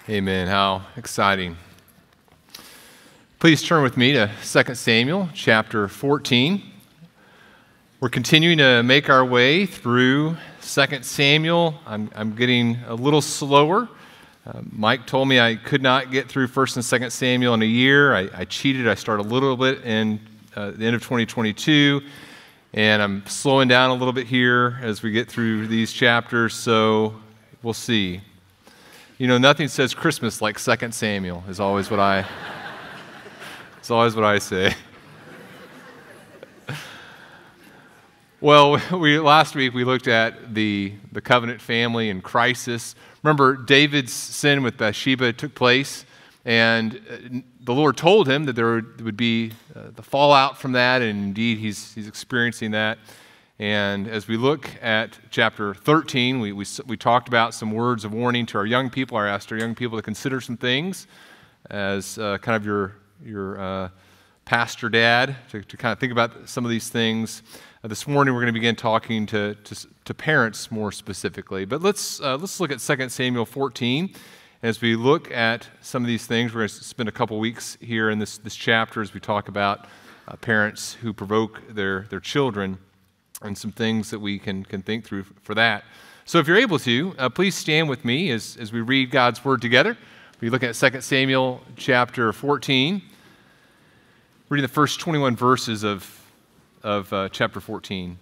Amen. How exciting. Please turn with me to 2 Samuel chapter 14. We're continuing to make our way through 2 Samuel. I'm getting a little slower. Mike told me I could not get through 1 and 2 Samuel in a year. I cheated. I started a little bit in the end of 2022, and I'm slowing down a little bit here as we get through these chapters, so we'll see. You know, nothing says Christmas like 2 Samuel is always what I say. Well, last week we looked at the covenant family and crisis. Remember, David's sin with Bathsheba took place, and the Lord told him that there would be the fallout from that, and indeed he's experiencing that. And as we look at chapter 13, we talked about some words of warning to our young people. I asked our young people to consider some things as kind of your pastor dad, to kind of think about some of these things. This morning we're going to begin talking to parents more specifically. But let's look at 2 Samuel 14. And as we look at some of these things, we're going to spend a couple weeks here in this chapter as we talk about parents who provoke their children, and some things that we can think through for that. So if you're able to, please stand with me as we read God's Word together. We look at 2 Samuel chapter 14, reading the first 21 verses of chapter 14.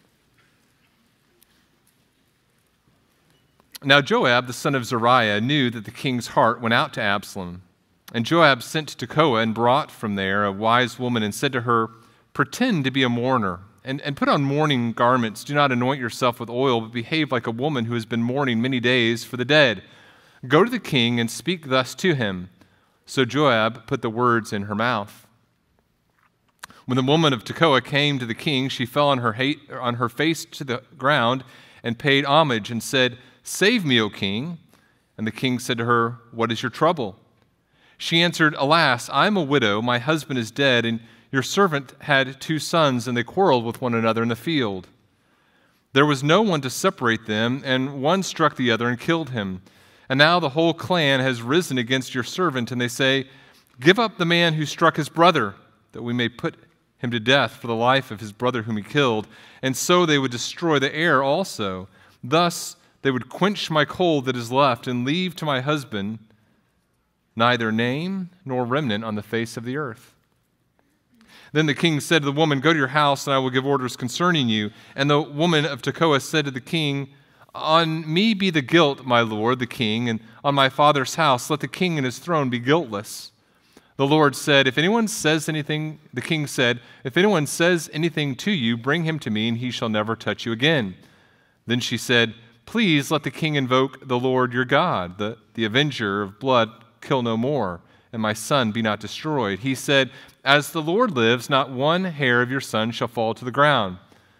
Now Joab, the son of Zeruiah, knew that the king's heart went out to Absalom. And Joab sent to Tekoa and brought from there a wise woman and said to her, "Pretend to be a mourner, and put on mourning garments. Do not anoint yourself with oil, but behave like a woman who has been mourning many days for the dead. Go to the king and speak thus to him." So Joab put the words in her mouth. When the woman of Tekoa came to the king, she fell on her face to the ground and paid homage and said, "Save me, O king." And the king said to her, "What is your trouble?" She answered, "Alas, I am a widow. My husband is dead, and your servant had 2 sons, and they quarreled with one another in the field. There was no one to separate them, and one struck the other and killed him. And now the whole clan has risen against your servant, and they say, 'Give up the man who struck his brother, that we may put him to death for the life of his brother whom he killed.' And so they would destroy the heir also. Thus they would quench my coal that is left, and leave to my husband neither name nor remnant on the face of the earth." Then the king said to the woman, "Go to your house, and I will give orders concerning you." And the woman of Tekoa said to the king, "On me be the guilt, my lord, the king, and on my father's house let the king and his throne be guiltless." The Lord said, the king said, "If anyone says anything to you, bring him to me, and he shall never touch you again." Then she said, "Please let the king invoke the Lord your God, the avenger of blood, kill no more, and my son be not destroyed." He said, "As the Lord lives, not one hair of your son shall fall to the ground."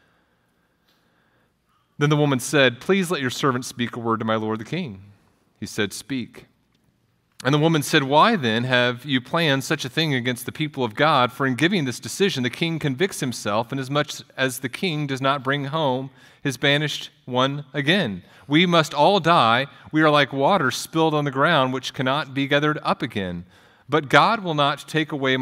Then the woman said, "Please let your servant speak a word to my lord the king." He said, "Speak." And the woman said, "Why then have you planned such a thing against the people of God? For in giving this decision, the king convicts himself, inasmuch as the king does not bring home his banished one again. We must all die. We are like water spilled on the ground, which cannot be gathered up again. But God will not take away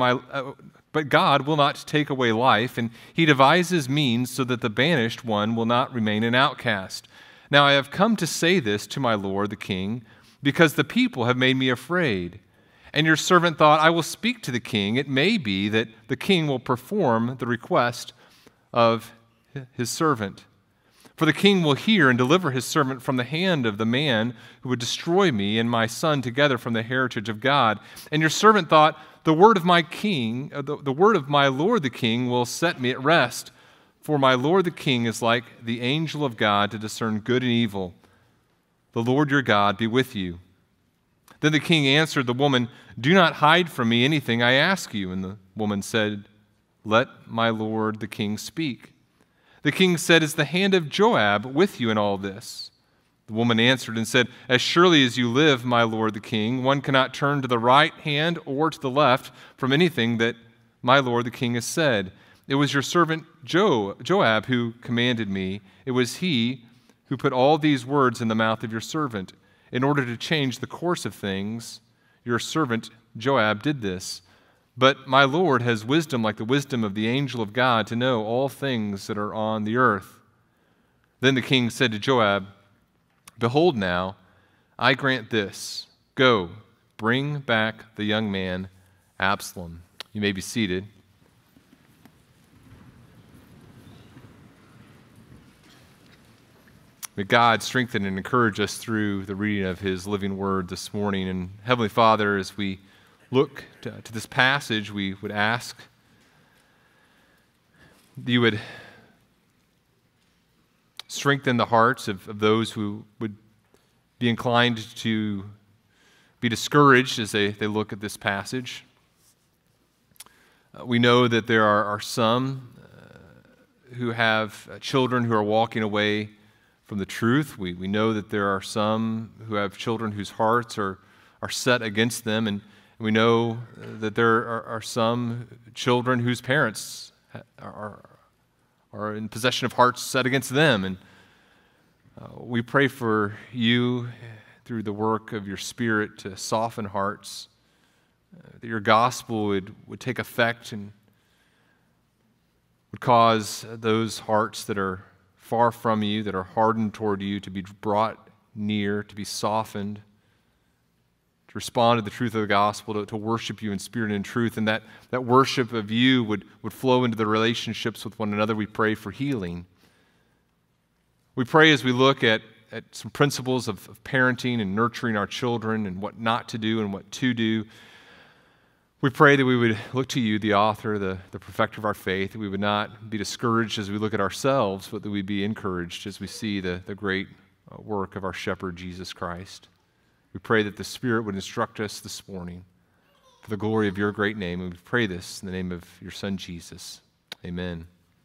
life, and he devises means so that the banished one will not remain an outcast. Now I have come to say this to my lord the king, because the people have made me afraid. And your servant thought, I will speak to the king. It may be that the king will perform the request of his servant. For the king will hear and deliver his servant from the hand of the man who would destroy me and my son together from the heritage of God. And your servant thought, the word of my lord the king will set me at rest. For my lord the king is like the angel of God to discern good and evil. The Lord your God be with you." Then the king answered the woman, "Do not hide from me anything I ask you." And the woman said, "Let my lord the king speak." The king said, "Is the hand of Joab with you in all this?" The woman answered and said, "As surely as you live, my lord the king, one cannot turn to the right hand or to the left from anything that my lord the king has said. It was your servant Joab who commanded me. It was he who put all these words in the mouth of your servant. in order to change the course of things, your servant Joab did this. But my Lord has wisdom like the wisdom of the angel of God to know all things that are on the earth." Then the king said to Joab, "Behold now, I grant this. Go, bring back the young man Absalom." You may be seated. May God strengthen and encourage us through the reading of His living word this morning. And Heavenly Father, as we look to this passage, we would ask that you would strengthen the hearts of those who would be inclined to be discouraged as they look at this passage. We know that there are some who have children who are walking away from the truth. We know that there are some who have children whose hearts are set against them, and we know that there are some children whose parents are in possession of hearts set against them. And we pray for you through the work of your Spirit to soften hearts, that your gospel would take effect and would cause those hearts that are far from you, that are hardened toward you, to be brought near, to be softened, to respond to the truth of the gospel, to worship you in spirit and in truth, and that worship of you would flow into the relationships with one another. We pray for healing. We pray as we look at some principles of parenting and nurturing our children and what not to do and what to do. We pray that we would look to you, the author, the perfecter of our faith, that we would not be discouraged as we look at ourselves, but that we'd be encouraged as we see the great work of our shepherd, Jesus Christ. We pray that the Spirit would instruct us this morning for the glory of your great name, and we pray this in the name of your Son, Jesus. Amen.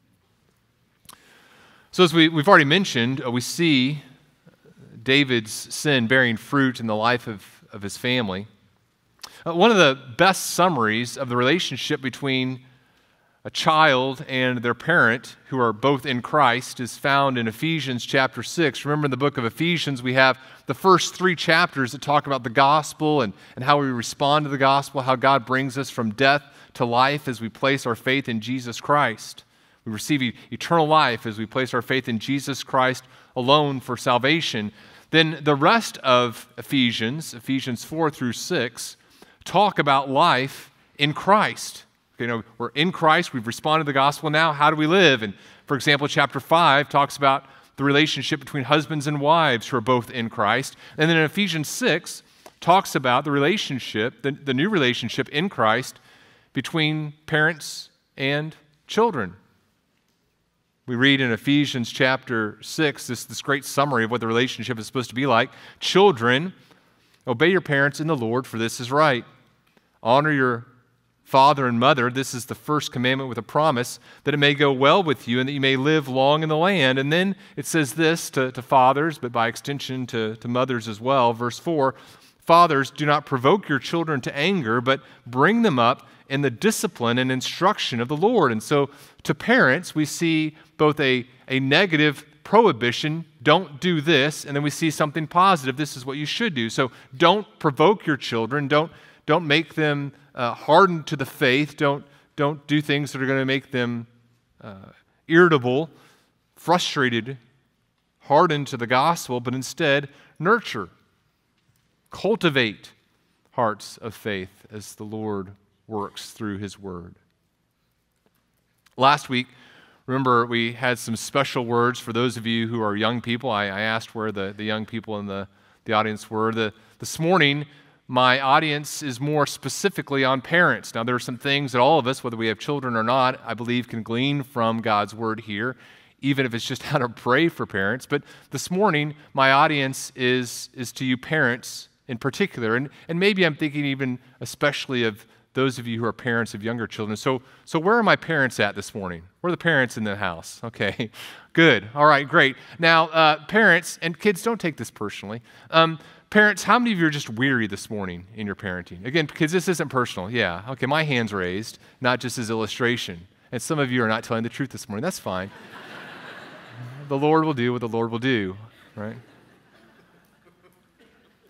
So as we've already mentioned, we see David's sin bearing fruit in the life of his family. One of the best summaries of the relationship between a child and their parent, who are both in Christ, is found in Ephesians chapter 6. Remember, in the book of Ephesians, we have the first 3 chapters that talk about the gospel and how we respond to the gospel, how God brings us from death to life as we place our faith in Jesus Christ. We receive eternal life as we place our faith in Jesus Christ alone for salvation. Then the rest of Ephesians 4 through 6, talk about life in Christ. We're in Christ, we've responded to the gospel. Now, how do we live? And for example, chapter 5 talks about the relationship between husbands and wives who are both in Christ. And then in Ephesians 6 talks about the relationship, the new relationship in Christ between parents and children. We read in Ephesians chapter 6 this great summary of what the relationship is supposed to be like. "Children, obey your parents in the Lord, for this is right. Honor your father and mother. This is the first commandment with a promise, that it may go well with you and that you may live long in the land." And then it says this to fathers, but by extension to mothers as well. Verse 4, "Fathers, do not provoke your children to anger, but bring them up in the discipline and instruction of the Lord." And so to parents, we see both a negative prohibition, don't do this, and then we see something positive, this is what you should do. So don't provoke your children, don't make them hardened to the faith, don't do things that are going to make them irritable, frustrated, hardened to the gospel, but instead nurture, cultivate hearts of faith as the Lord works through His Word. Last week, remember, we had some special words for those of you who are young people. I asked where the young people in the audience were. This morning, my audience is more specifically on parents. Now, there are some things that all of us, whether we have children or not, I believe can glean from God's Word here, even if it's just how to pray for parents. But this morning, my audience is to you parents in particular. And maybe I'm thinking even especially of those of you who are parents of younger children. So where are my parents at this morning? Where are the parents in the house? Okay, good. All right, great. Now, parents, and kids, don't take this personally. Parents, how many of you are just weary this morning in your parenting? Again, because this isn't personal. Yeah, okay, my hand's raised, not just as illustration. And some of you are not telling the truth this morning. That's fine. The Lord will do what the Lord will do, right?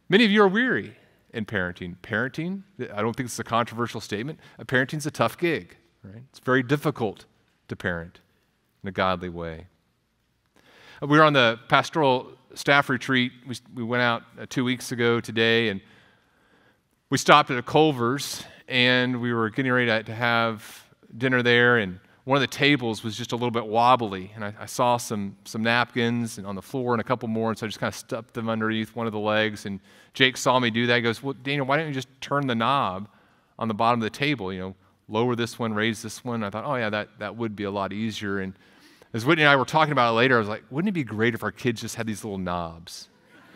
Many of you are weary in parenting. Parenting, I don't think it's a controversial statement. Parenting's a tough gig, right? It's very difficult to parent in a godly way. We were on the pastoral staff retreat. We went out 2 weeks ago today, and we stopped at a Culver's, and we were getting ready to have dinner there, and one of the tables was just a little bit wobbly, and I saw some napkins on the floor and a couple more, and so I just kind of stuffed them underneath one of the legs, and Jake saw me do that. He goes, well, Daniel, why don't you just turn the knob on the bottom of the table, lower this one, raise this one. I thought, oh yeah, that would be a lot easier. And as Whitney and I were talking about it later, I was like, wouldn't it be great if our kids just had these little knobs?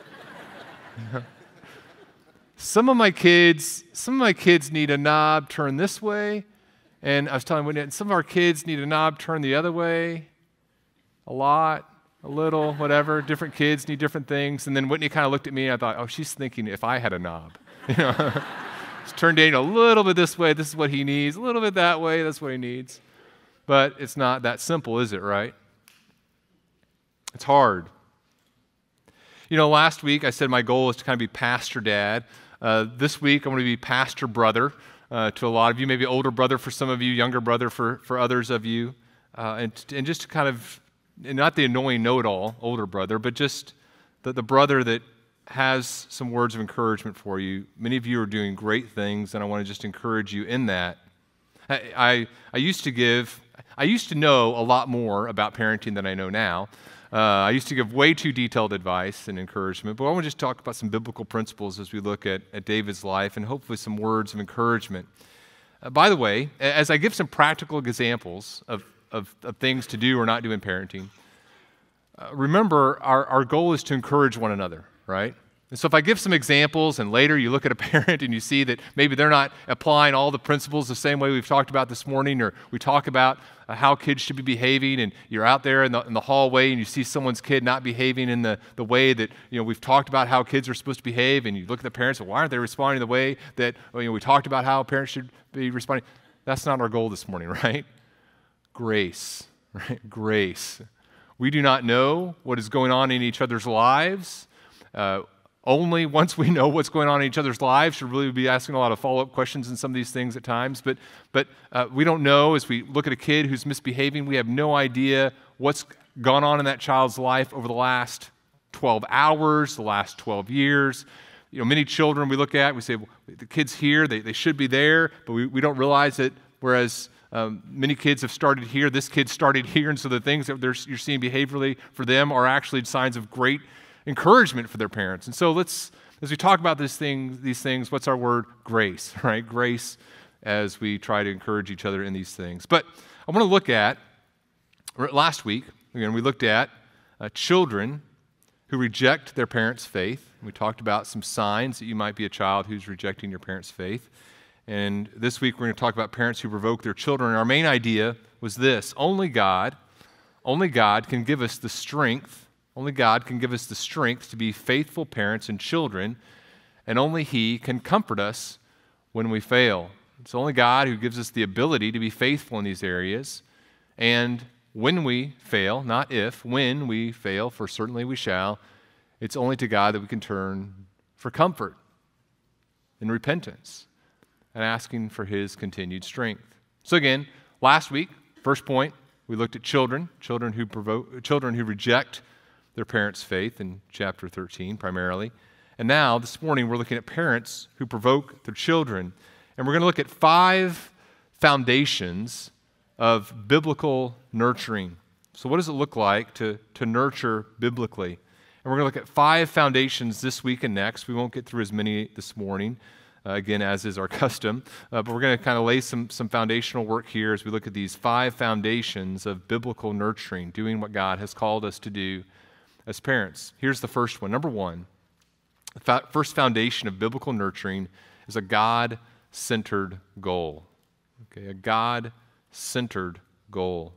Some of my kids need a knob turned this way, and I was telling Whitney, some of our kids need a knob turned the other way, a lot, a little, whatever. Different kids need different things. And then Whitney kind of looked at me, and I thought, oh, she's thinking if I had a knob. Just turn Daniel a little bit this way, this is what he needs. A little bit that way, that's what he needs. But it's not that simple, is it, right? It's hard. Last week I said my goal is to kind of be pastor dad. This week I'm going to be pastor brother to a lot of you, maybe older brother for some of you, younger brother for others of you. And just to kind of, and not the annoying know-it-all older brother, but just the brother that has some words of encouragement for you. Many of you are doing great things, and I want to just encourage you in that. I used to know a lot more about parenting than I know now. I used to give way too detailed advice and encouragement, but I want to just talk about some biblical principles as we look at David's life and hopefully some words of encouragement. By the way, as I give some practical examples of things to do or not do in parenting, remember our goal is to encourage one another, right? And so if I give some examples and later you look at a parent and you see that maybe they're not applying all the principles the same way we've talked about this morning, or we talk about how kids should be behaving, and you're out there in the hallway and you see someone's kid not behaving in the way that we've talked about how kids are supposed to behave, and you look at the parents and why aren't they responding the way that we talked about how parents should be responding. That's not our goal this morning, right? Grace, right? Grace. We do not know what is going on in each other's lives. Only once we know what's going on in each other's lives should really be asking a lot of follow-up questions in some of these things at times. But we don't know, as we look at a kid who's misbehaving, we have no idea what's gone on in that child's life over the last 12 hours, the last 12 years. Many children we look at, we say, well, the kid's here, they should be there, but we don't realize that whereas many kids have started here, this kid started here, and so the things that you're seeing behaviorally for them are actually signs of great encouragement for their parents. And so as we talk about these things, what's our word? Grace, right? Grace as we try to encourage each other in these things. But I want to look at, last week, again, we looked at children who reject their parents' faith. We talked about some signs that you might be a child who's rejecting your parents' faith. And this week we're going to talk about parents who provoke their children. And our main idea was this: only God can give us the strength. Only God can give us the strength to be faithful parents and children, and only He can comfort us when we fail. It's only God who gives us the ability to be faithful in these areas, and when we fail, not if, when we fail, for certainly we shall, it's only to God that we can turn for comfort and repentance and asking for His continued strength. So again, last week, first point, we looked at children who reject their parents' faith in chapter 13 primarily. And now, this morning, we're looking at parents who provoke their children. And we're going to look at 5 foundations of biblical nurturing. So what does it look like to nurture biblically? And we're going to look at 5 foundations this week and next. We won't get through as many this morning, again, as is our custom. But we're going to kind of lay some foundational work here as we look at these 5 foundations of biblical nurturing, doing what God has called us to do as parents. Here's the first one. Number 1, the first foundation of biblical nurturing is a God-centered goal. Okay, a God-centered goal.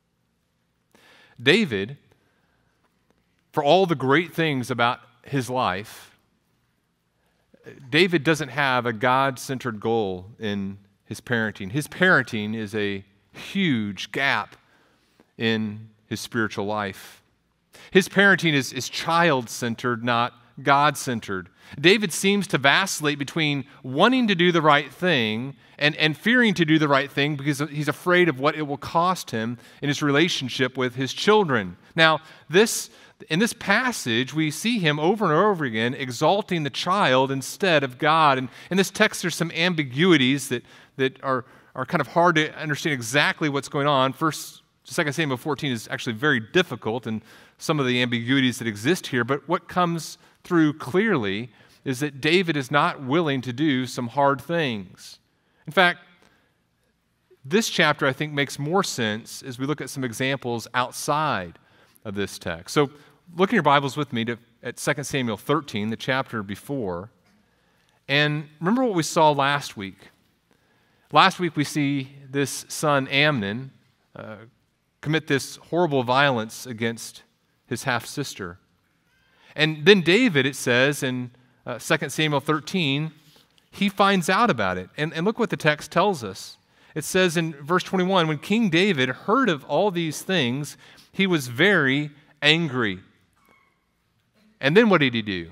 David, for all the great things about his life, David doesn't have a God-centered goal in his parenting. His parenting is a huge gap in his spiritual life. His parenting is child-centered, not God-centered. David seems to vacillate between wanting to do the right thing and fearing to do the right thing because he's afraid of what it will cost him in his relationship with his children. Now, in this passage, we see him over and over again exalting the child instead of God. And in this text, there's some ambiguities that are kind of hard to understand exactly what's going on. 2 Samuel 14 is actually very difficult and some of the ambiguities that exist here. But what comes through clearly is that David is not willing to do some hard things. In fact, this chapter, I think, makes more sense as we look at some examples outside of this text. So look in your Bibles with me at 2 Samuel 13, the chapter before. And remember what we saw last week. Last week we see this son Amnon commit this horrible violence against his half-sister. And then David, it says in 2 Samuel 13, he finds out about it. And look what the text tells us. It says in verse 21, when King David heard of all these things, he was very angry. And then what did he do?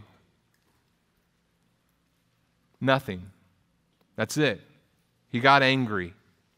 Nothing. That's it. He got angry.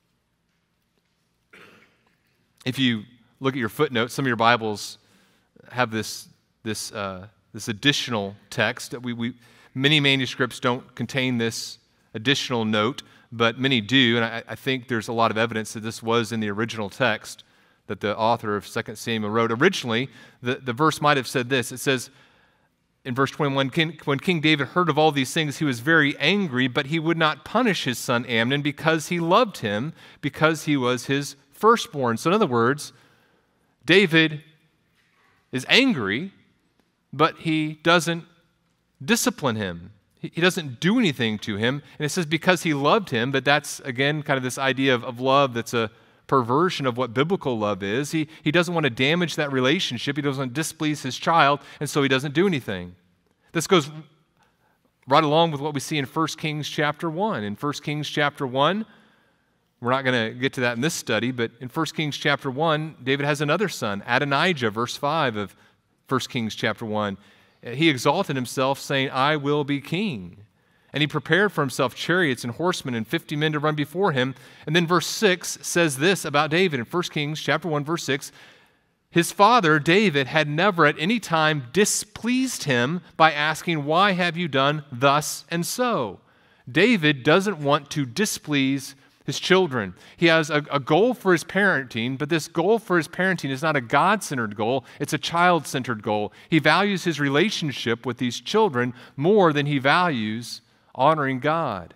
If you look at your footnotes, some of your Bibles have this additional text. Many manuscripts don't contain this additional note, but many do, and I think there's a lot of evidence that this was in the original text that the author of 2 Samuel wrote. Originally, the verse might have said this. It says in verse 21, when King David heard of all these things, he was very angry, but he would not punish his son Amnon because he loved him, because he was his firstborn. So in other words, David is angry, but he doesn't discipline him. He doesn't do anything to him. And it says because he loved him, but that's, again, kind of this idea of love that's a perversion of what biblical love is. He doesn't want to damage that relationship. He doesn't want to displease his child, and so he doesn't do anything. This goes right along with what we see in 1 Kings chapter 1. In 1 Kings chapter 1, we're not going to get to that in this study, but in 1 Kings chapter 1, David has another son, Adonijah, verse 5 of 1 Kings chapter 1. He exalted himself, saying, I will be king. And he prepared for himself chariots and horsemen and 50 men to run before him. And then verse 6 says this about David in 1 Kings chapter 1, verse 6. His father, David, had never at any time displeased him by asking, why have you done thus and so? David doesn't want to displease his children. He has a goal for his parenting, but this goal for his parenting is not a God-centered goal, it's a child-centered goal. He values his relationship with these children more than he values honoring God.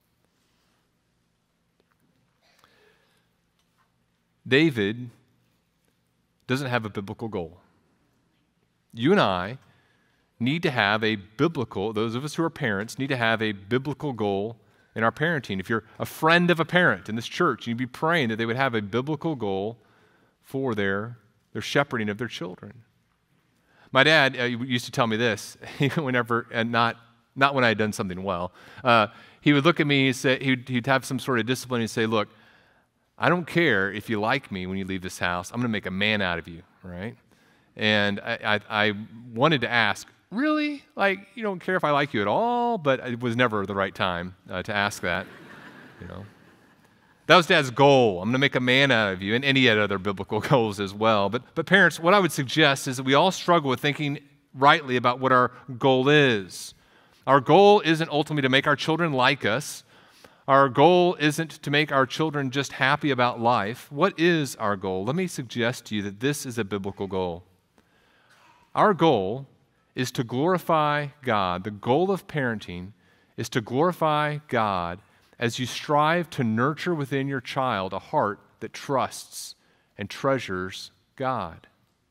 David doesn't have a biblical goal. You and I need to have a biblical, those of us who are parents need to have a biblical goal in our parenting. If you're a friend of a parent in this church, you'd be praying that they would have a biblical goal for their shepherding of their children. My dad used to tell me this, whenever, and not when I had done something well. He would look at me and say, he'd have some sort of discipline and say, look, I don't care if you like me when you leave this house. I'm going to make a man out of you, right? And I wanted to ask, really? Like, you don't care if I like you at all? But it was never the right time to ask that, you know. That was Dad's goal. I'm going to make a man out of you. And he had other biblical goals as well. But parents, what I would suggest is that we all struggle with thinking rightly about what our goal is. Our goal isn't ultimately to make our children like us. Our goal isn't to make our children just happy about life. What is our goal? Let me suggest to you that this is a biblical goal. Our goal is to glorify God. The goal of parenting is to glorify God as you strive to nurture within your child a heart that trusts and treasures God.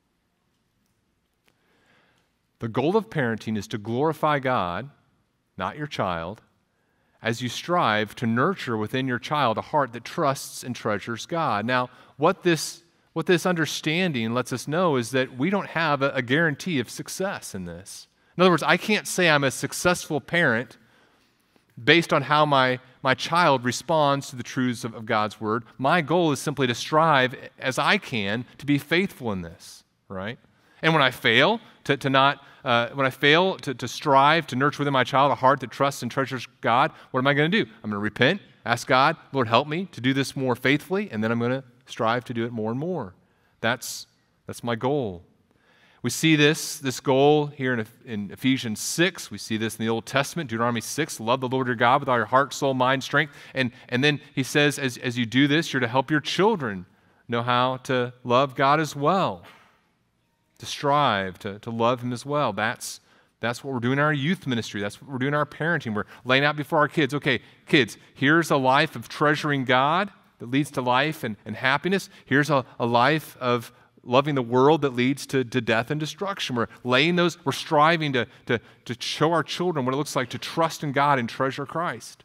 The goal of parenting is to glorify God, not your child, as you strive to nurture within your child a heart that trusts and treasures God. Now, what this understanding lets us know is that we don't have a guarantee of success in this. In other words, I can't say I'm a successful parent based on how my child responds to the truths of God's Word. My goal is simply to strive as I can to be faithful in this, right? And when I fail when I fail to strive to nurture within my child a heart that trusts and treasures God, what am I going to do? I'm going to repent, ask God, Lord, help me to do this more faithfully, and then I'm going to strive to do it more and more. That's my goal. We see this goal here in Ephesians 6. We see this in the Old Testament, Deuteronomy 6. Love the Lord your God with all your heart, soul, mind, strength. And then he says, as you do this, you're to help your children know how to love God as well, to strive to love him as well. That's what we're doing in our youth ministry. That's what we're doing in our parenting. We're laying out before our kids, okay, kids, here's a life of treasuring God that leads to life and happiness. Here's a life of loving the world that leads to death and destruction. We're striving to show our children what it looks like to trust in God and treasure Christ.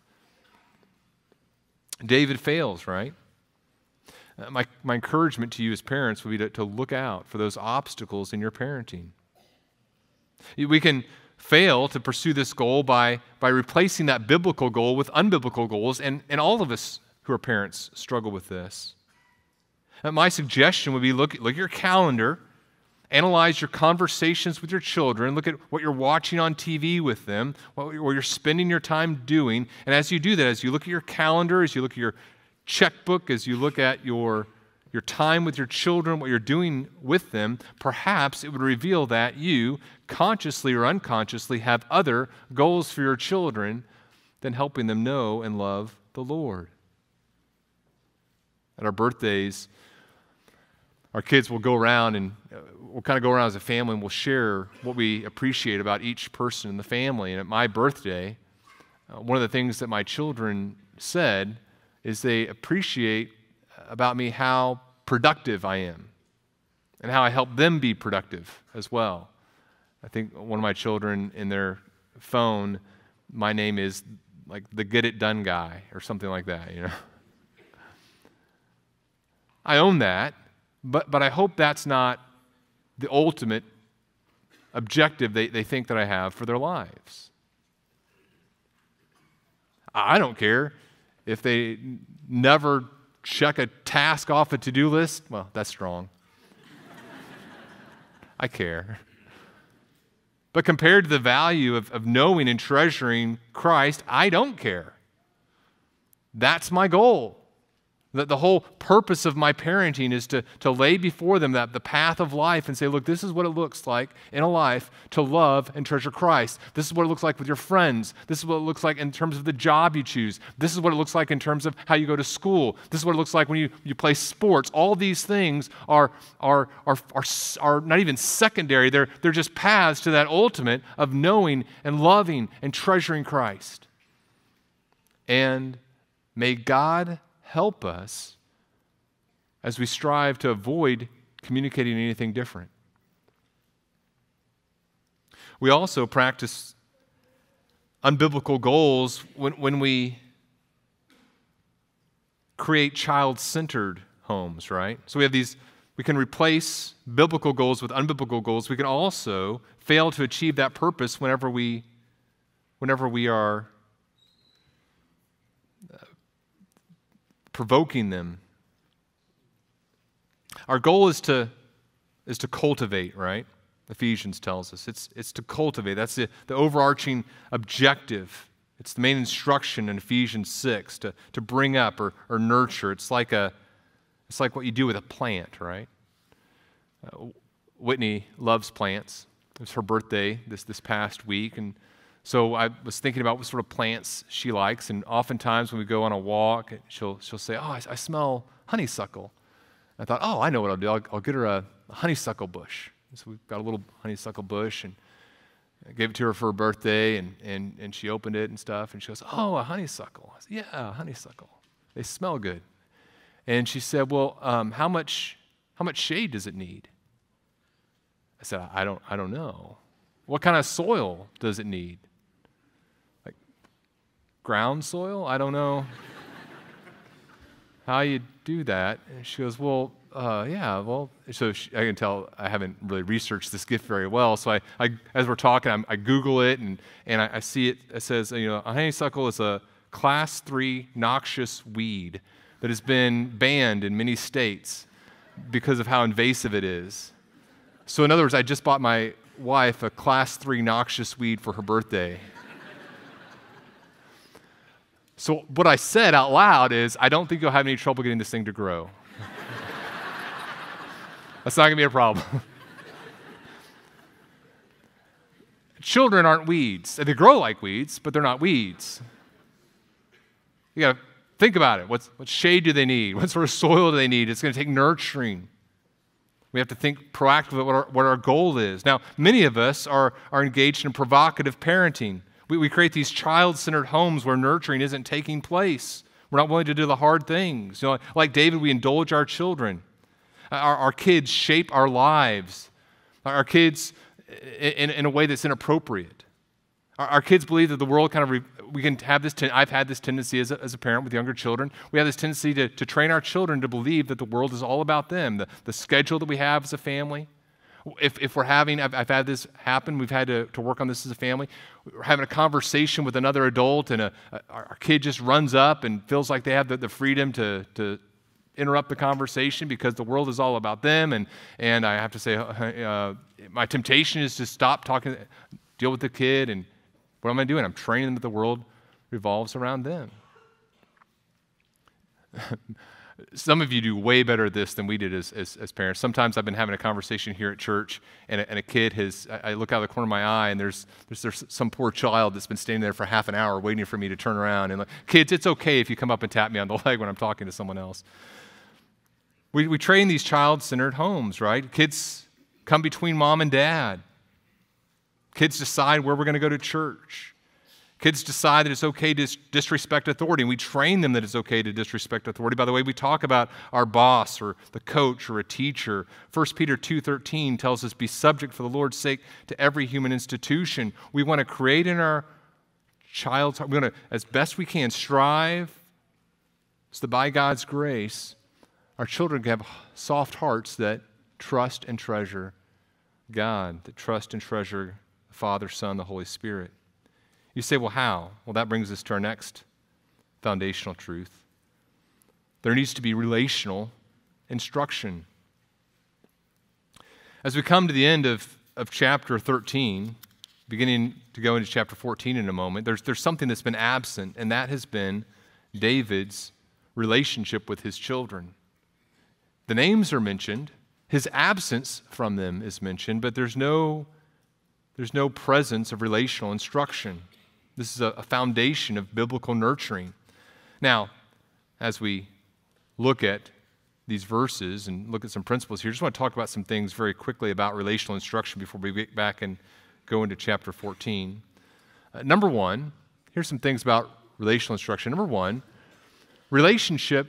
David fails, right? My encouragement to you as parents would be to look out for those obstacles in your parenting. We can fail to pursue this goal by replacing that biblical goal with unbiblical goals, and all of us who are parents struggle with this. My suggestion would be look at your calendar, analyze your conversations with your children, look at what you're watching on TV with them, what you're spending your time doing, and as you do that, as you look at your calendar, as you look at your checkbook, as you look at your time with your children, what you're doing with them, perhaps it would reveal that you, consciously or unconsciously, have other goals for your children than helping them know and love the Lord. At our birthdays, our kids will go around and we'll kind of go around as a family and we'll share what we appreciate about each person in the family. And at my birthday, one of the things that my children said is they appreciate about me how productive I am and how I help them be productive as well. I think one of my children in their phone, my name is like the get it done guy or something like that, you know. I own that, but I hope that's not the ultimate objective they think that I have for their lives. I don't care if they never check a task off a to-do list. Well, that's strong. I care. But compared to the value of knowing and treasuring Christ, I don't care. That's my goal. The whole purpose of my parenting is to lay before them the path of life and say, look, this is what it looks like in a life to love and treasure Christ. This is what it looks like with your friends. This is what it looks like in terms of the job you choose. This is what it looks like in terms of how you go to school. This is what it looks like when you play sports. All these things are not even secondary. They're just paths to that ultimate of knowing and loving and treasuring Christ. And may God help us as we strive to avoid communicating anything different. We also practice unbiblical goals when we create child-centered homes, right? So we can replace biblical goals with unbiblical goals. We can also fail to achieve that purpose whenever we are provoking them. Our goal is to cultivate, right? Ephesians tells us. It's to cultivate. That's the overarching objective. It's the main instruction in Ephesians 6, to bring up or nurture. It's like what you do with a plant, right? Whitney loves plants. It was her birthday this past week, and so I was thinking about what sort of plants she likes, and oftentimes when we go on a walk, she'll say, "Oh, I smell honeysuckle." I thought, "Oh, I know what I'll do. I'll get her a honeysuckle bush." So we've got a little honeysuckle bush, and I gave it to her for her birthday, and she opened it and stuff, and she goes, "Oh, a honeysuckle." I said, "Yeah, a honeysuckle. They smell good." And she said, "Well, how much shade does it need?" I said, I don't know. What kind of soil does it need? Like ground soil? I don't know how you do that. And she goes, "Well, yeah, well," so I can tell I haven't really researched this gift very well. So I as we're talking, I Google it, and I see it says, a honeysuckle is a Class 3 noxious weed that has been banned in many states because of how invasive it is. So in other words, I just bought my wife a class 3 noxious weed for her birthday. So what I said out loud is, I don't think you'll have any trouble getting this thing to grow. That's not going to be a problem. Children aren't weeds. They grow like weeds, but they're not weeds. You got to think about it. What shade do they need? What sort of soil do they need? It's going to take nurturing. We have to think proactively what our goal is. Now, many of us are engaged in provocative parenting. We create these child-centered homes where nurturing isn't taking place. We're not willing to do the hard things. You know, like David, we indulge our children. Our kids shape our lives. Our kids in a way that's inappropriate. Our kids believe that the world we can have this, I've had this tendency as a parent with younger children, we have this tendency to train our children to believe that the world is all about them, the schedule that we have as a family. If we're having, I've had this happen, we've had to work on this as a family, we're having a conversation with another adult and our kid just runs up and feels like they have the freedom to interrupt the conversation because the world is all about them, and I have to say, my temptation is to stop talking, deal with the kid, and what am I doing? I'm training them that the world revolves around them. Some of you do way better at this than we did as parents. Sometimes I've been having a conversation here at church, and a kid I look out of the corner of my eye, and there's some poor child that's been standing there for half an hour waiting for me to turn around. And like, kids, it's okay if you come up and tap me on the leg when I'm talking to someone else. We train these child-centered homes, right? Kids come between mom and dad. Kids decide where we're going to go to church. Kids decide that it's okay to disrespect authority, and we train them that it's okay to disrespect authority. By the way, we talk about our boss or the coach or a teacher. 1 Peter 2:13 tells us, be subject for the Lord's sake to every human institution. We want to create in our child's heart, we want to, as best we can, strive so that by God's grace, our children can have soft hearts that trust and treasure God, that trust and treasure the Father, Son, the Holy Spirit. You say, well, how? Well, that brings us to our next foundational truth. There needs to be relational instruction. As we come to the end of chapter 13, beginning to go into chapter 14 in a moment, there's something that's been absent, and that has been David's relationship with his children. The names are mentioned, his absence from them is mentioned, but there's no presence of relational instruction. This is a foundation of biblical nurturing. Now, as we look at these verses and look at some principles here, I just want to talk about some things very quickly about relational instruction before we get back and go into chapter 14. Number one, here's some things about relational instruction. Number one, relationship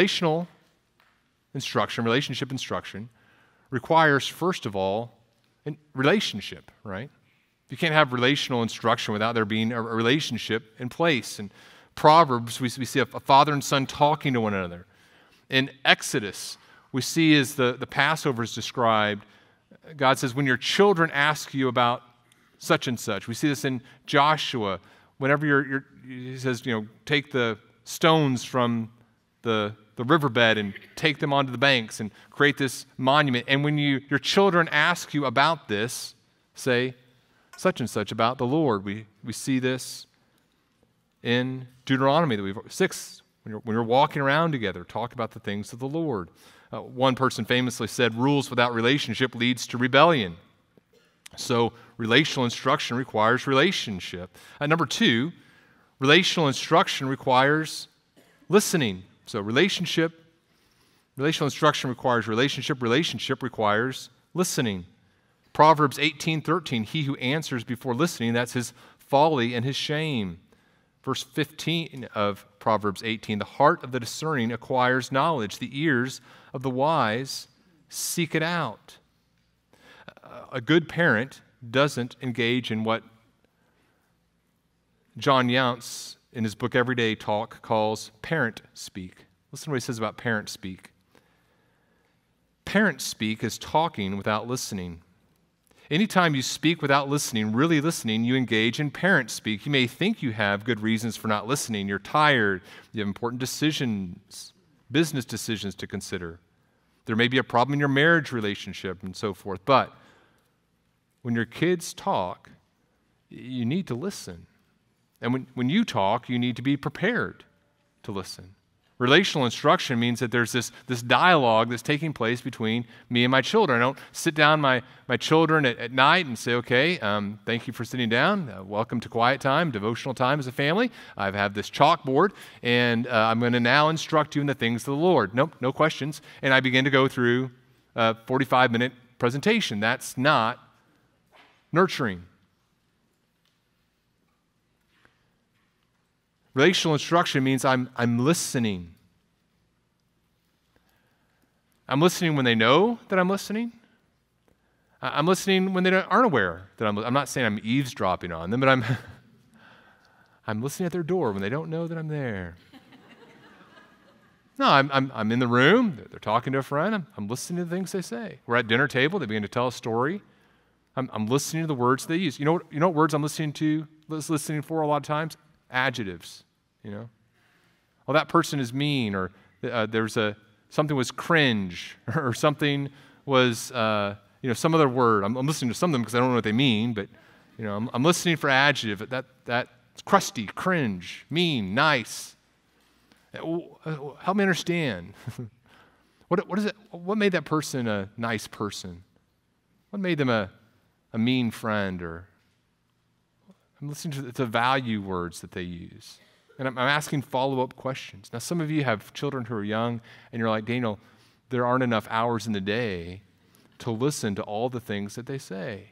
instruction requires, first of all, a relationship, right? You can't have relational instruction without there being a relationship in place. In Proverbs, we see a father and son talking to one another. In Exodus, we see as the Passover is described, God says, when your children ask you about such and such. We see this in Joshua. Whenever he says, take the stones from the riverbed and take them onto the banks and create this monument. And when your children ask you about this, say such and such about the Lord. We see this in Deuteronomy 6. When you're walking around together, talk about the things of the Lord. One person famously said, rules without relationship leads to rebellion. So relational instruction requires relationship. Number two, relational instruction requires listening. So relational instruction requires relationship requires listening. Proverbs 18:13, he who answers before listening, that's his folly and his shame. Verse 15 of Proverbs 18, the heart of the discerning acquires knowledge. The ears of the wise seek it out. A good parent doesn't engage in what John Younce, in his book Everyday Talk, calls parent speak. Listen to what he says about parent speak. Parent speak is talking without listening. Anytime you speak without listening, really listening, you engage in parent speak. You may think you have good reasons for not listening. You're tired. You have important decisions, business decisions to consider. There may be a problem in your marriage relationship and so forth. But when your kids talk, you need to listen. And when you talk, you need to be prepared to listen. Relational instruction means that there's this dialogue that's taking place between me and my children. I don't sit down my children at night and say, okay, thank you for sitting down. Welcome to quiet time, devotional time as a family. I have this chalkboard, and I'm going to now instruct you in the things of the Lord. Nope, no questions. And I begin to go through a 45-minute presentation. That's not nurturing. Relational instruction means I'm listening. I'm listening when they know that I'm listening. I'm listening when they aren't aware that I'm not saying I'm eavesdropping on them, but I'm listening at their door when they don't know that I'm there. No, I'm in the room. They're talking to a friend. I'm listening to the things they say. We're at dinner table. They begin to tell a story. I'm listening to the words they use. You know what words I'm listening for a lot of times? Adjectives, Well, that person is mean, or something was cringe, or something was, some other word. I'm listening to some of them because I don't know what they mean, but, I'm listening for adjective. That's crusty, cringe, mean, nice. Help me understand. What is it? What made that person a nice person? What made them a mean friend? Or I'm listening to the value words that they use. And I'm asking follow-up questions. Now, some of you have children who are young, and you're like, Daniel, there aren't enough hours in the day to listen to all the things that they say.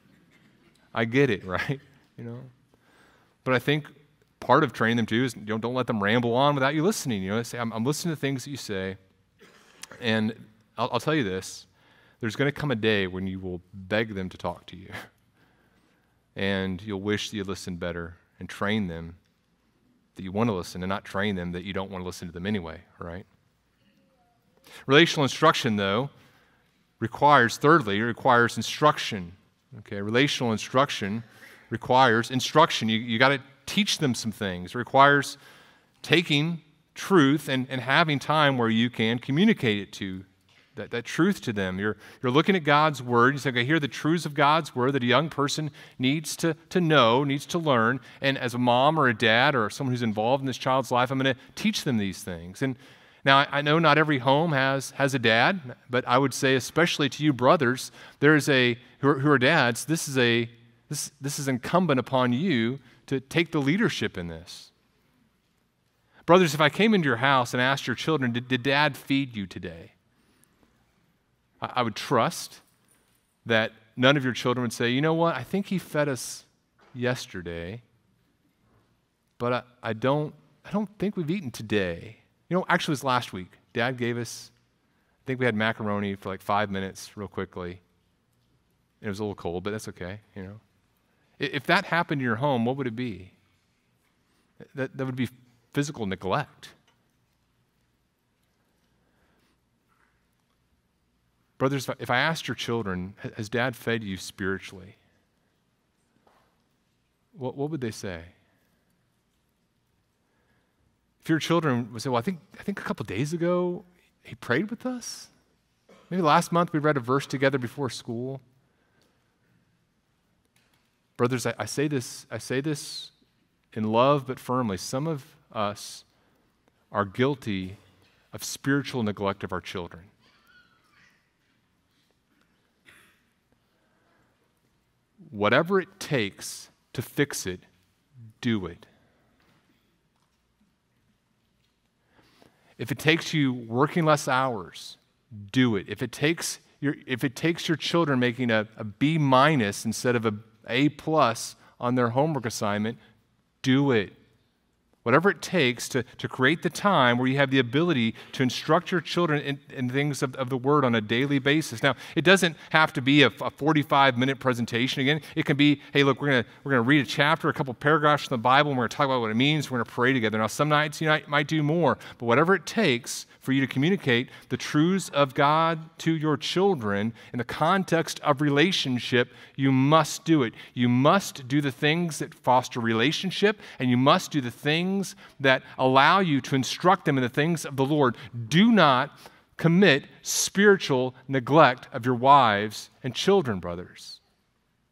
I get it, right? But I think part of training them too is don't let them ramble on without you listening. Say, I'm listening to things that you say, and I'll tell you this: there's going to come a day when you will beg them to talk to you. And you'll wish that you listened better and train them that you want to listen, and not train them that you don't want to listen to them anyway, right? Relational instruction, though, requires instruction. Okay, relational instruction requires instruction. You got to teach them some things. It requires taking truth and having time where you can communicate it to that truth to them. You're looking at God's Word. You say, okay, here are the truths of God's Word that a young person needs to know, needs to learn. And as a mom or a dad or someone who's involved in this child's life, I'm going to teach them these things. And now, I know not every home has a dad, but I would say, especially to you brothers, who are dads, this is incumbent upon you to take the leadership in this. Brothers, if I came into your house and asked your children, did Dad feed you today? I would trust that none of your children would say, you know what, I think he fed us yesterday, but I don't think we've eaten today. Actually it was last week. Dad gave us, I think we had macaroni for like 5 minutes real quickly. It was a little cold, but that's okay, If that happened in your home, what would it be? That would be physical neglect. Brothers, if I asked your children, has Dad fed you spiritually? What would they say? If your children would say, well, I think a couple days ago he prayed with us. Maybe last month we read a verse together before school. Brothers, I say this in love but firmly. Some of us are guilty of spiritual neglect of our children. Whatever it takes to fix it, do it. If it takes you working less hours, do it. If it takes your children making a B- instead of a A+ on their homework assignment, do it. Whatever it takes to create the time where you have the ability to instruct your children in things of the Word on a daily basis. Now, it doesn't have to be a 45-minute presentation. Again, it can be, hey, look, we're gonna read a chapter, a couple paragraphs from the Bible, and we're going to talk about what it means. We're going to pray together. Now, some nights you might do more, but whatever it takes for you to communicate the truths of God to your children in the context of relationship, you must do it. You must do the things that foster relationship, and you must do the things that allow you to instruct them in the things of the Lord. Do not commit spiritual neglect of your wives and children, brothers.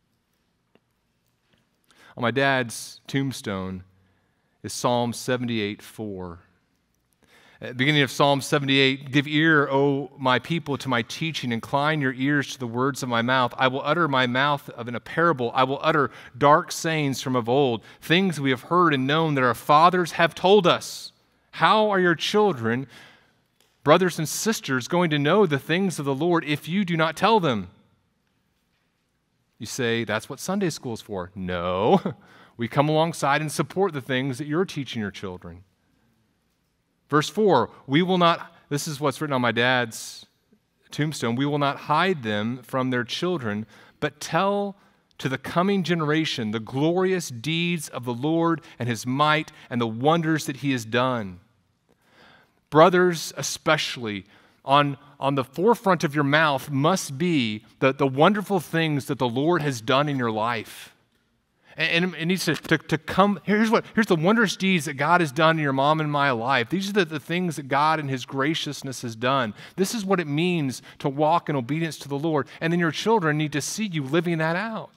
on my dad's tombstone is Psalm 78:4. At the beginning of Psalm 78, give ear, O my people, to my teaching. Incline your ears to the words of my mouth. I will utter my mouth in a parable. I will utter dark sayings from of old, things we have heard and known that our fathers have told us. How are your children, brothers and sisters, going to know the things of the Lord if you do not tell them? You say, that's what Sunday school is for. No, we come alongside and support the things that you're teaching your children. Verse 4, we will not, this is what's written on my dad's tombstone, we will not hide them from their children, but tell to the coming generation the glorious deeds of the Lord and his might and the wonders that he has done. Brothers especially, on the forefront of your mouth must be the wonderful things that the Lord has done in your life. And it needs to come, here's the wondrous deeds that God has done in your mom and my life. These are the things that God in his graciousness has done. This is what it means to walk in obedience to the Lord. And then your children need to see you living that out.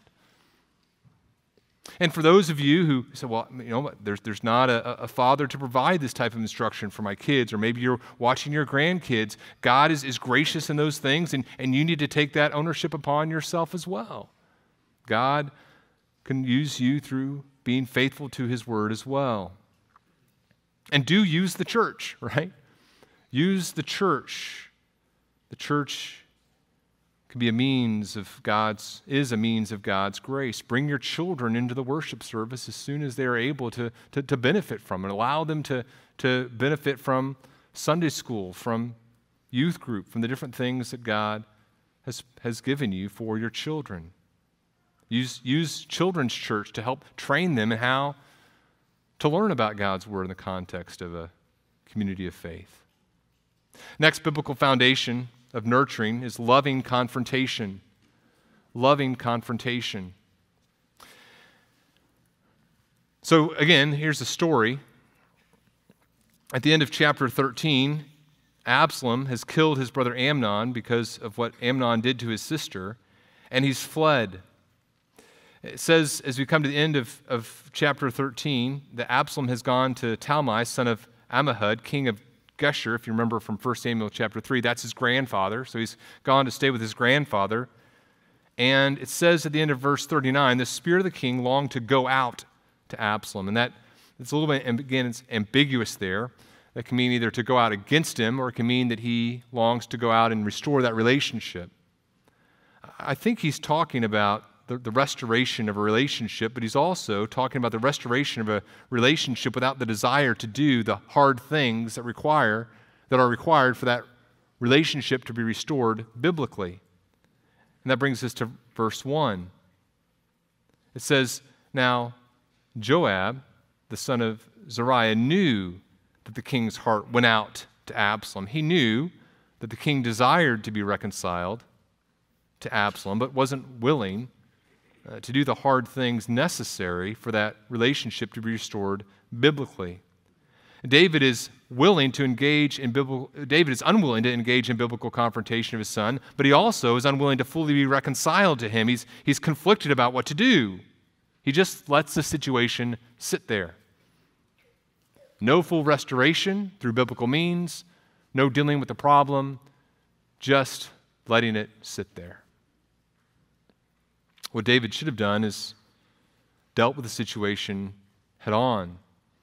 And for those of you who say, well, there's not a father to provide this type of instruction for my kids, or maybe you're watching your grandkids, God is gracious in those things, and you need to take that ownership upon yourself as well. God can use you through being faithful to his word as well. And do use the church, right? Use the church. The church can be a means of God's grace. Bring your children into the worship service as soon as they're able to benefit from it. Allow them to benefit from Sunday school, from youth group, from the different things that God has given you for your children. Use children's church to help train them in how to learn about God's word in the context of a community of faith. Next biblical foundation of nurturing is loving confrontation. Loving confrontation. So again, here's the story. At the end of chapter 13, Absalom has killed his brother Amnon because of what Amnon did to his sister, and he's fled. It says, as we come to the end of chapter 13, that Absalom has gone to Talmai, son of Ammihud, king of Geshur. If you remember from 1 Samuel chapter 3, that's his grandfather. So he's gone to stay with his grandfather. And it says at the end of verse 39, the spirit of the king longed to go out to Absalom. And that it's a little bit, again, it's ambiguous there. That can mean either to go out against him, or it can mean that he longs to go out and restore that relationship. I think he's talking about the restoration of a relationship, but he's also talking about the restoration of a relationship without the desire to do the hard things that are required for that relationship to be restored biblically. And that brings us to verse 1. It says, now Joab, the son of Zeruiah, knew that the king's heart went out to Absalom. He knew that the king desired to be reconciled to Absalom, but wasn't willing to do the hard things necessary for that relationship to be restored biblically. David is unwilling to engage in biblical confrontation of his son, but he also is unwilling to fully be reconciled to him. He's conflicted about what to do. He just lets the situation sit there. No full restoration through biblical means, no dealing with the problem, just letting it sit there. What David should have done is dealt with the situation head on.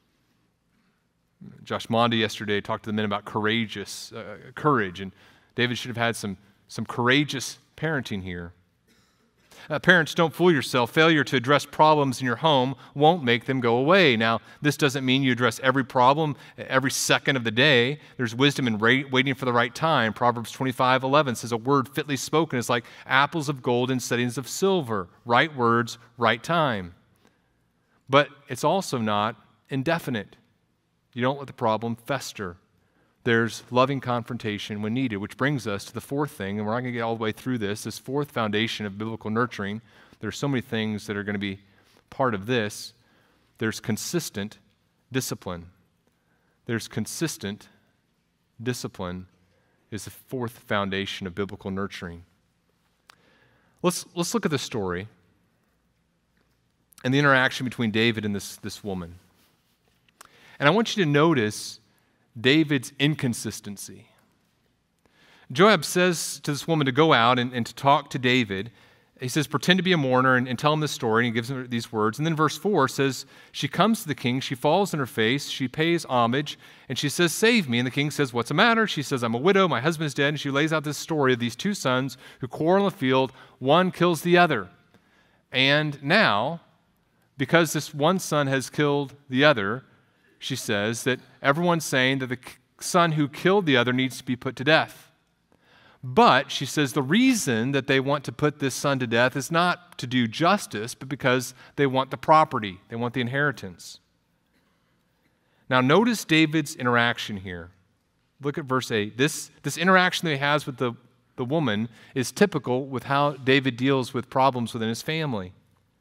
Josh Monda yesterday talked to the men about courage, and David should have had some courageous parenting here. Parents, don't fool yourself. Failure to address problems in your home won't make them go away. Now, this doesn't mean you address every problem every second of the day. There's wisdom in waiting for the right time. Proverbs 25:11 says, a word fitly spoken is like apples of gold in settings of silver. Right words, right time. But it's also not indefinite. You don't let the problem fester. There's loving confrontation when needed, which brings us to the fourth thing, and we're not going to get all the way through this fourth foundation of biblical nurturing. There's so many things that are going to be part of this. There's consistent discipline. There's consistent discipline is the fourth foundation of biblical nurturing. Let's look at the story. and the interaction between David and this woman. And I want you to notice David's inconsistency. Joab says to this woman to go out and to talk to David. He says, pretend to be a mourner and tell him this story, and he gives him these words. And then verse 4 says, she comes to the king, she falls on her face, she pays homage, and she says, save me. And the king says, what's the matter? She says, I'm a widow, my husband is dead. And she lays out this story of these two sons who quarrel in the field, one kills the other. And now, because this one son has killed the other, she says that everyone's saying that the son who killed the other needs to be put to death. But, she says, the reason that they want to put this son to death is not to do justice, but because they want the property. They want the inheritance. Now, notice David's interaction here. Look at verse 8. This interaction that he has with the woman is typical with how David deals with problems within his family.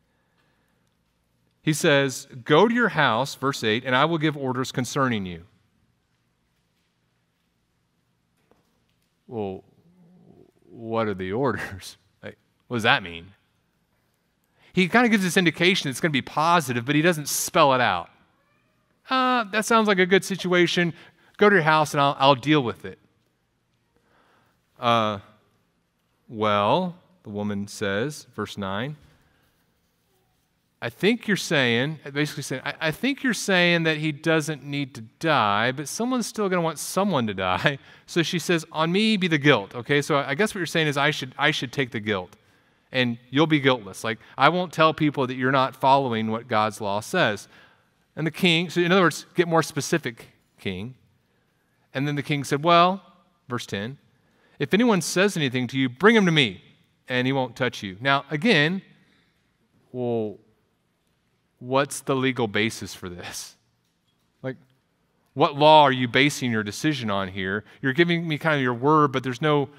He says, go to your house, verse 8, and I will give orders concerning you. Well, what are the orders? Like, what does that mean? He kind of gives this indication it's going to be positive, but he doesn't spell it out. That sounds like a good situation. Go to your house and I'll deal with it. Well, the woman says, verse 9, I think you're saying that he doesn't need to die, but someone's still going to want someone to die. So she says, on me be the guilt. Okay, so I guess what you're saying is I should take the guilt, and you'll be guiltless. Like, I won't tell people that you're not following what God's law says. And the king, so in other words, get more specific, king. And then the king said, well, verse 10, if anyone says anything to you, bring him to me, and he won't touch you. Now, again, well, what's the legal basis for this? Like, what law are you basing your decision on here? You're giving me kind of your word, but there's no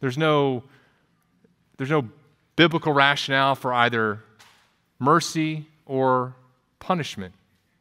biblical rationale for either mercy or punishment.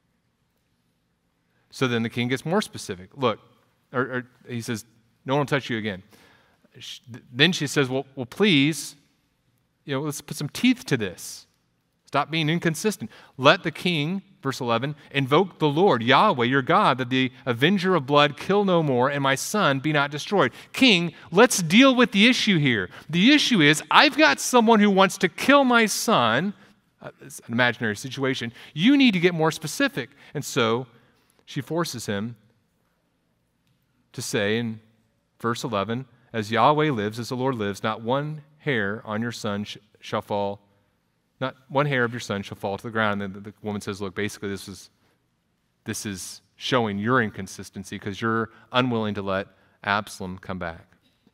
So then the king gets more specific. Look, or he says, no one will touch you again. Then she says, well, please, let's put some teeth to this. Stop being inconsistent. Let the king, verse 11, invoke the Lord, Yahweh, your God, that the avenger of blood kill no more, and my son be not destroyed. King, let's deal with the issue here. The issue is, I've got someone who wants to kill my son. It's an imaginary situation. You need to get more specific. And so she forces him to say in verse 11, as Yahweh lives, as the Lord lives, not one hair on your son shall fall. Not one hair of your son shall fall to the ground. And then the woman says, look, basically this is showing your inconsistency because you're unwilling to let Absalom come back.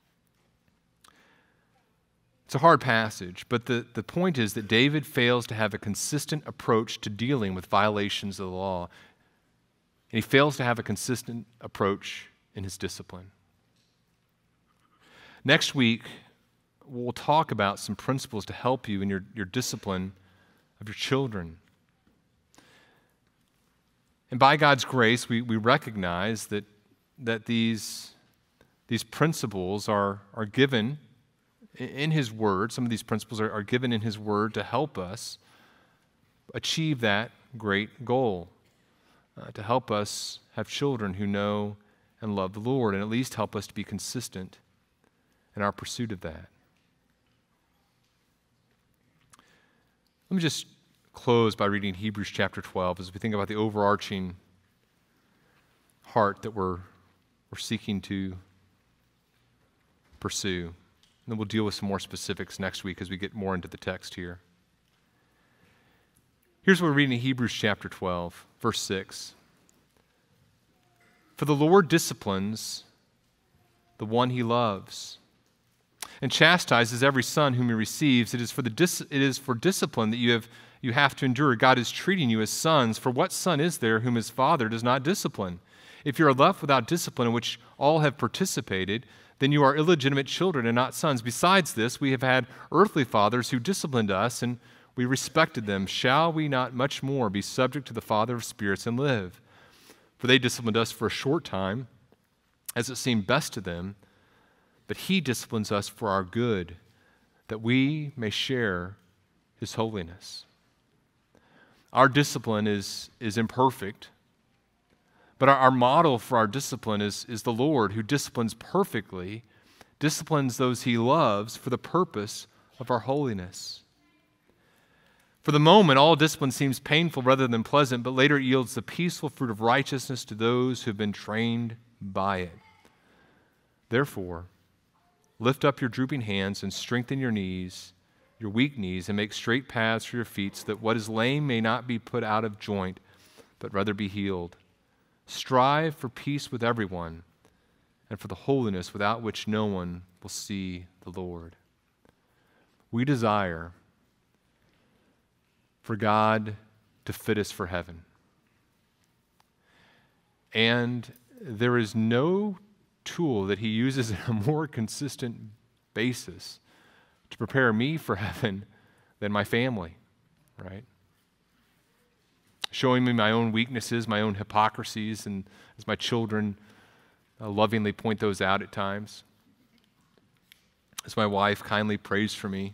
It's a hard passage, but the point is that David fails to have a consistent approach to dealing with violations of the law. And he fails to have a consistent approach in his discipline. Next week, we'll talk about some principles to help you in your discipline of your children. And by God's grace, we recognize that these principles are given in His Word. Some of these principles are given in His Word to help us achieve that great goal, to help us have children who know and love the Lord, and at least help us to be consistent in our pursuit of that. Let me just close by reading Hebrews chapter 12 as we think about the overarching heart that we're seeking to pursue. And then we'll deal with some more specifics next week as we get more into the text here. Here's what we're reading in Hebrews chapter 12, verse 6. For the Lord disciplines the one He loves, and chastises every son whom He receives. It is for discipline that you have to endure. God is treating you as sons. For what son is there whom his father does not discipline? If you are left without discipline in which all have participated, then you are illegitimate children and not sons. Besides this, we have had earthly fathers who disciplined us, and we respected them. Shall we not much more be subject to the Father of spirits and live? For they disciplined us for a short time, as it seemed best to them, but He disciplines us for our good, that we may share His holiness. Our discipline is imperfect, but our model for our discipline is the Lord, who disciplines perfectly, disciplines those he loves for the purpose of our holiness. For the moment, all discipline seems painful rather than pleasant, but later it yields the peaceful fruit of righteousness to those who have been trained by it. Therefore, lift up your drooping hands and strengthen your knees, your weak knees, and make straight paths for your feet, so that what is lame may not be put out of joint, but rather be healed. Strive for peace with everyone, and for the holiness without which no one will see the Lord. We desire for God to fit us for heaven. And there is no tool that he uses on a more consistent basis to prepare me for heaven than my family, right? Showing me my own weaknesses, my own hypocrisies, and as my children lovingly point those out at times. As my wife kindly prays for me.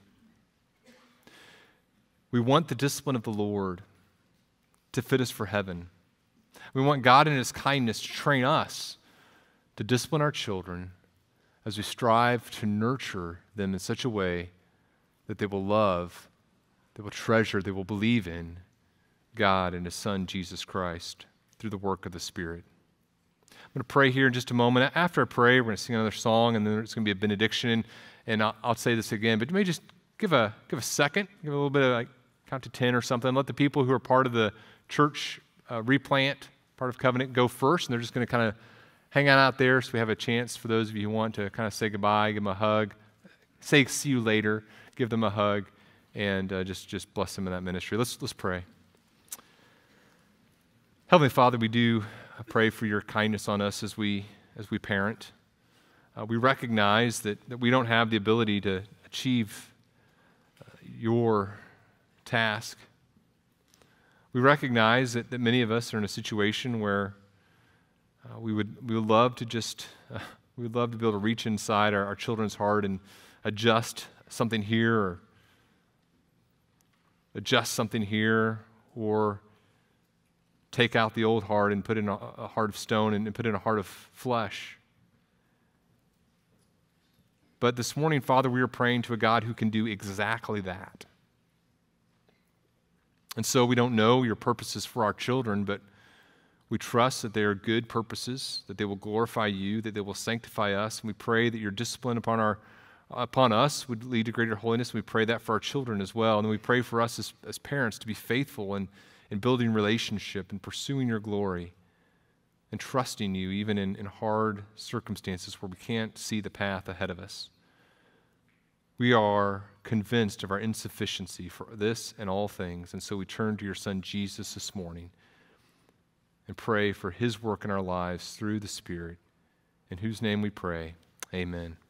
We want the discipline of the Lord to fit us for heaven. We want God in his kindness to train us to discipline our children as we strive to nurture them in such a way that they will love, they will treasure, they will believe in God and his Son, Jesus Christ, through the work of the Spirit. I'm going to pray here in just a moment. After I pray, we're going to sing another song, and then it's going to be a benediction. And I'll say this again, but you may just give a second, give a little bit of count to 10 or something. Let the people who are part of the church replant, part of Covenant, go first, and they're just going to kind of hang out there so we have a chance for those of you who want to kind of say goodbye, give them a hug, say see you later, give them a hug, and just bless them in that ministry. Let's pray. Heavenly Father, we do pray for your kindness on us as we parent. We recognize that we don't have the ability to achieve your task. We recognize that many of us are in a situation where we would love to just we would love to be able to reach inside our children's heart and adjust something here, or adjust something here, or take out the old heart and put in a heart of stone and put in a heart of flesh. But this morning, Father, we are praying to a God who can do exactly that. And so we don't know your purposes for our children, but we trust that they are good purposes, that they will glorify you, that they will sanctify us. And we pray that your discipline upon us would lead to greater holiness. We pray that for our children as well. And then we pray for us as parents to be faithful in building relationship and pursuing your glory and trusting you even in hard circumstances where we can't see the path ahead of us. We are convinced of our insufficiency for this and all things, and so we turn to your Son Jesus this morning and pray for his work in our lives through the Spirit, in whose name we pray. Amen.